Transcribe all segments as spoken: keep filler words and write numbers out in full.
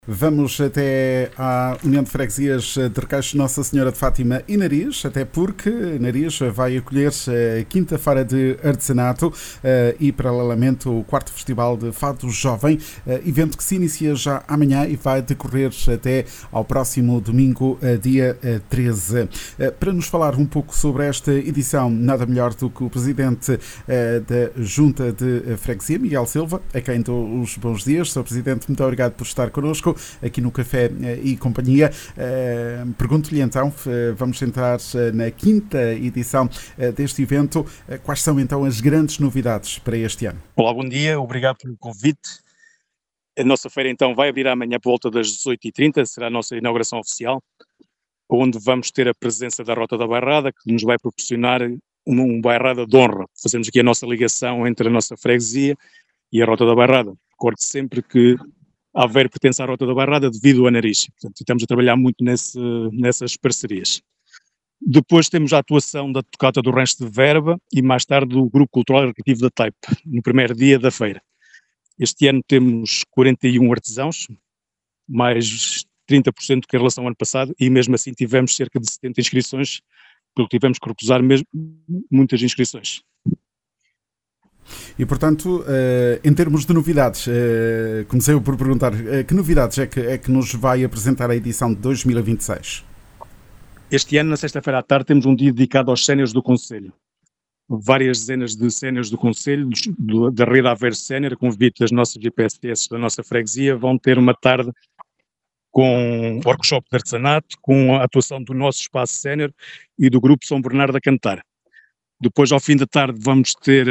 Vamos até à União de Freguesias de Requeixo Nossa Senhora de Fátima e Nariz, até porque Nariz vai acolher a quinta-feira de artesanato e, paralelamente, o quarto Festival de Fado Jovem, evento que se inicia já amanhã e vai decorrer até ao próximo domingo, dia treze. Para nos falar um pouco sobre esta edição, nada melhor do que o Presidente da Junta de Freguesia, Miguel Silva, a quem dou os bons dias. Senhor Presidente, muito obrigado por estar connosco aqui no Café e Companhia. Uh, Pergunto-lhe então, uh, vamos entrar uh, na quinta edição uh, deste evento. Uh, quais são então as grandes novidades para este ano? Olá, bom dia, obrigado pelo convite. A nossa feira então vai abrir amanhã por volta das dezoito e trinta, será a nossa inauguração oficial, onde vamos ter a presença da Rota da Bairrada, que nos vai proporcionar uma, uma bairrada de honra. Fazemos aqui a nossa ligação entre a nossa freguesia e a Rota da Bairrada. Recorde sempre que Aveiro pertence à Rota da Bairrada devido a Nariz. Portanto, estamos a trabalhar muito nesse, nessas parcerias. Depois temos a atuação da Tocata do Rancho de Verba e mais tarde do Grupo Cultural e Recreativo da Taipe, no primeiro dia da feira. Este ano temos quarenta e um artesãos, mais trinta por cento que em relação ao ano passado, e mesmo assim tivemos cerca de setenta inscrições, porque tivemos que recusar mesmo muitas inscrições. E, portanto, em termos de novidades, comecei por perguntar que novidades é que, é que nos vai apresentar a edição de dois mil e vinte e seis? Este ano, na sexta-feira à tarde, temos um dia dedicado aos séniores do Conselho. Várias dezenas de séniores do Conselho, do, da Rede Aveiro Sénior, a convite das nossas I P S T S da nossa freguesia, vão ter uma tarde com workshop de artesanato, com a atuação do nosso espaço sénior e do Grupo São Bernardo a cantar. Depois, ao fim da tarde, vamos ter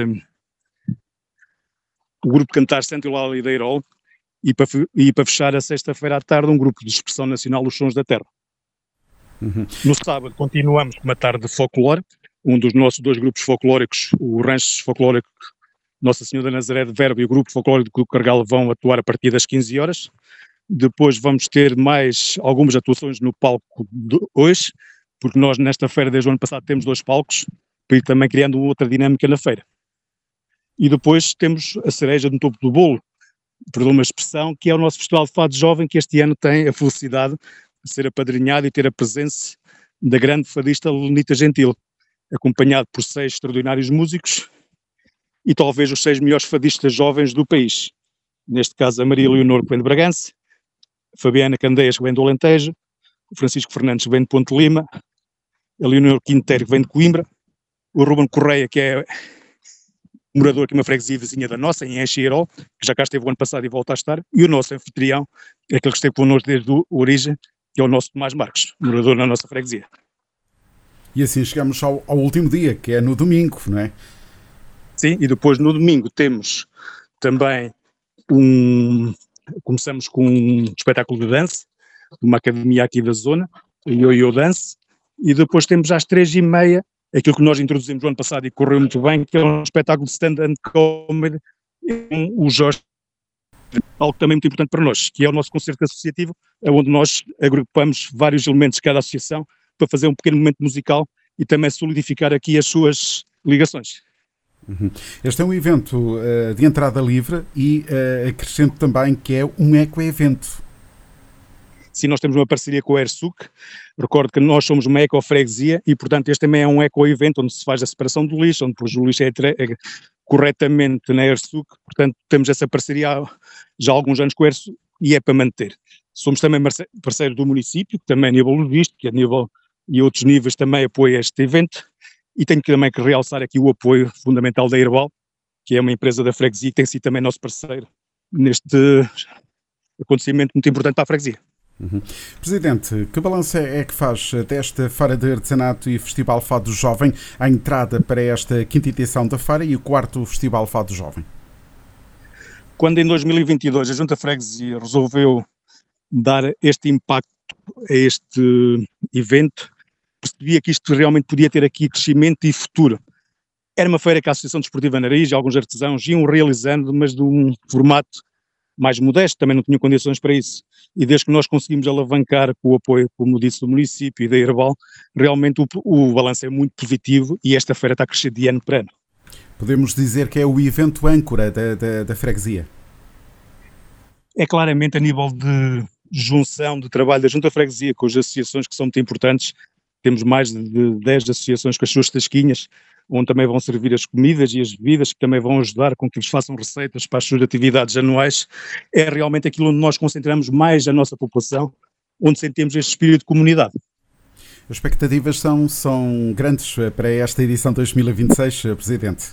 o grupo Cantar Santo Eulália da Eirol e para, e para fechar a sexta-feira à tarde um grupo de expressão nacional Os Sons da Terra. Uhum. No sábado continuamos com uma tarde de folclore, um dos nossos dois grupos folclóricos, o Rancho Folclórico Nossa Senhora da Nazaré de Verba e o grupo folclórico do Cargal vão atuar a partir das quinze horas. Depois vamos ter mais algumas atuações no palco de hoje, porque nós nesta feira desde o ano passado temos dois palcos, para ir também criando outra dinâmica na feira. E depois temos a cereja no topo do bolo, por uma expressão, que é o nosso Festival de Fado Jovem, que este ano tem a felicidade de ser apadrinhado e ter a presença da grande fadista Lenita Gentil, acompanhado por seis extraordinários músicos e talvez os seis melhores fadistas jovens do país. Neste caso a Maria Leonor, que vem de Bragança, a Fabiana Candeias, que vem do Alentejo, o Francisco Fernandes, que vem de Ponte Lima, a Leonor Quinteiro, que vem de Coimbra, o Ruben Correia, que é morador aqui, uma freguesia vizinha da nossa, em Encheirol, que já cá esteve o ano passado e volta a estar, e o nosso anfitrião, aquele que esteve connosco desde a origem, que é o nosso Tomás Marques, morador na nossa freguesia. E assim chegamos ao, ao último dia, que é no domingo, não é? Sim, e depois no domingo temos também um... começamos com um espetáculo de dança, de uma academia aqui da zona, o Yo-Yo Dance, e depois temos às três e meia aquilo que nós introduzimos no ano passado e correu muito bem, que é um espetáculo de stand-up comedy, o Jorge, algo também muito importante para nós, que é o nosso concerto associativo, onde nós agrupamos vários elementos de cada associação para fazer um pequeno momento musical e também solidificar aqui as suas ligações. Uhum. Este é um evento uh, de entrada livre e uh, acrescento também que é um eco-evento. Sim, nós temos uma parceria com a ERSUC, recordo que nós somos uma eco-freguesia e, portanto, este também é um eco-evento onde se faz a separação do lixo, onde depois o lixo é, é corretamente na ERSUC, portanto, temos essa parceria há, já há alguns anos com a ERSUC e é para manter. Somos também parceiros do município, que também a nível logístico, a nível e outros níveis também apoia este evento, e tenho também que realçar aqui o apoio fundamental da Herbal, que é uma empresa da freguesia que tem sido também nosso parceiro neste acontecimento muito importante para a freguesia. Uhum. Presidente, que balanço é que faz desta Feira de Artesanato e Festival Fado Jovem, a entrada para esta quinta edição da feira e o quarto Festival Fado Jovem? Quando em dois mil e vinte e dois a Junta Freguesia resolveu dar este impacto a este evento, percebia que isto realmente podia ter aqui crescimento e futuro. Era uma feira que a Associação Desportiva Nariz e alguns artesãos iam realizando, mas de um formato mais modesto, também não tinham condições para isso. E desde que nós conseguimos alavancar com o apoio, como disse, do município e da Herbal, realmente o, o balanço é muito positivo e esta feira está a crescer de ano para ano. Podemos dizer que é o evento âncora da, da, da freguesia? É claramente a nível de junção de trabalho da Junta de Freguesia com as associações que são muito importantes. Temos mais de dez associações com as suas tasquinhas, onde também vão servir as comidas e as bebidas, que também vão ajudar com que eles façam receitas para as suas atividades anuais. É realmente aquilo onde nós concentramos mais a nossa população, onde sentimos este espírito de comunidade. As expectativas são, são grandes para esta edição dois mil e vinte e seis, Presidente?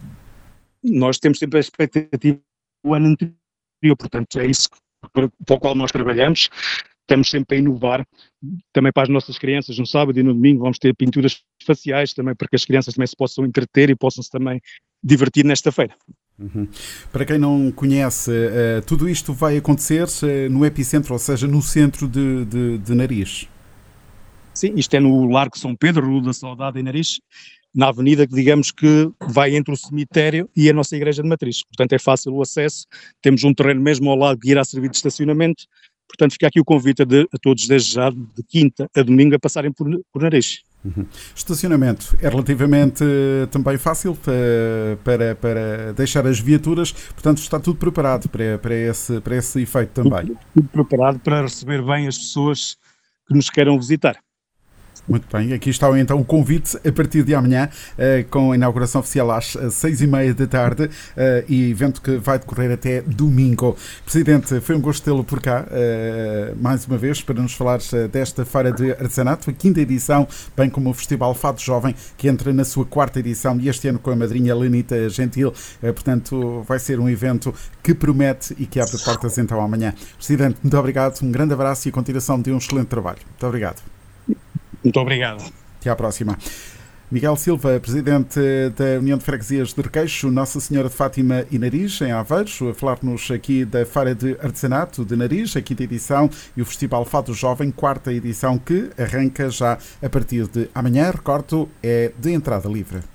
Nós temos sempre a expectativa do ano anterior, portanto é isso para o qual nós trabalhamos. Estamos sempre a inovar, também para as nossas crianças, no sábado e no domingo vamos ter pinturas faciais também para que as crianças também se possam entreter e possam se também divertir nesta feira. Uhum. Para quem não conhece, uh, tudo isto vai acontecer uh, no epicentro, ou seja, no centro de, de, de Nariz. Sim, isto é no Largo São Pedro, Rua da Saudade em Nariz, na avenida que digamos que vai entre o cemitério e a nossa igreja de matriz, portanto é fácil o acesso, temos um terreno mesmo ao lado que irá servir de estacionamento. Portanto, fica aqui o convite a, de, a todos desde já, de quinta a domingo, a passarem por, por Nariz. Uhum. Estacionamento é relativamente uh, também fácil uh, para, para deixar as viaturas, portanto está tudo preparado para, para, esse, para esse efeito também. Tudo, tudo preparado para receber bem as pessoas que nos queiram visitar. Muito bem, aqui está então o convite a partir de amanhã, uh, com a inauguração oficial às seis e meia da tarde uh, e evento que vai decorrer até domingo. Presidente, foi um gosto tê-lo por cá, uh, mais uma vez, para nos falar uh, desta Feira de Artesanato, a quinta edição, bem como o Festival Fado Jovem, que entra na sua quarta edição e este ano com a madrinha Lenita Gentil, uh, portanto vai ser um evento que promete e que abre portas então amanhã. Presidente, muito obrigado, um grande abraço e a continuação de um excelente trabalho. Muito obrigado. Muito obrigado. Até à próxima. Miguel Silva, Presidente da União de Freguesias de Requeixo, Nossa Senhora de Fátima e Nariz, em Aveiros, a falar-nos aqui da Feira de Artesanato de Nariz, a quinta edição, e o Festival Fado Jovem, quarta edição, que arranca já a partir de amanhã. Recordo, é de entrada livre.